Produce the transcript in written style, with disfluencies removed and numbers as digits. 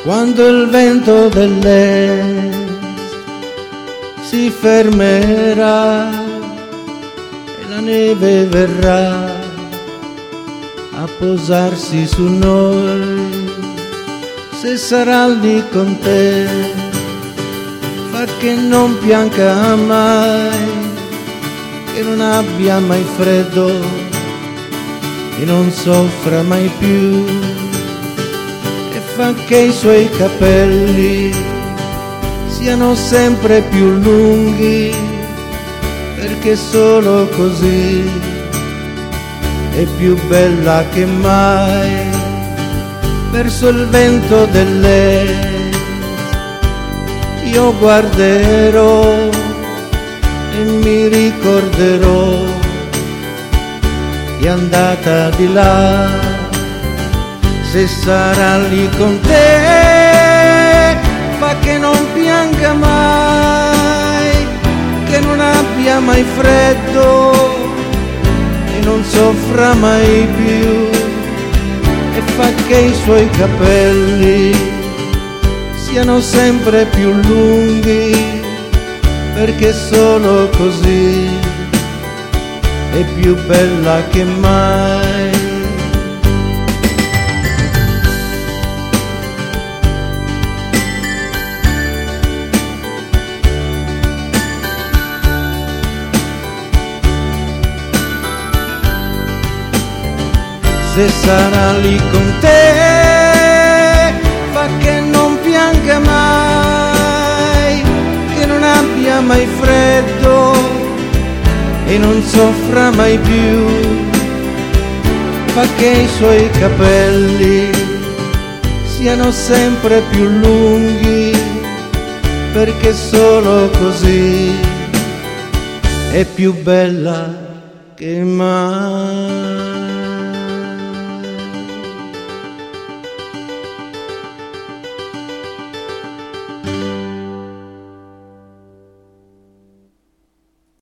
Quando il vento dell'est si fermerà e la neve verrà a posarsi su noi, se sarà lì con te, fa che non pianga mai, che non abbia mai freddo e non soffra mai più, e fa che i suoi capelli siano sempre più lunghi, perché solo così è più bella che mai. Verso il vento dell'est io guarderò e mi ricorderò che è andata di là, se sarà lì con te, fa che non pianga mai, che non abbia mai freddo e non soffra mai più, e fa che i suoi capelli siano sempre più lunghi, perché solo così è più bella che mai. Se sarà lì con te, fa che non pianga mai, che non abbia mai freddo e non soffra mai più, fa che i suoi capelli siano sempre più lunghi, perché solo così è più bella che mai.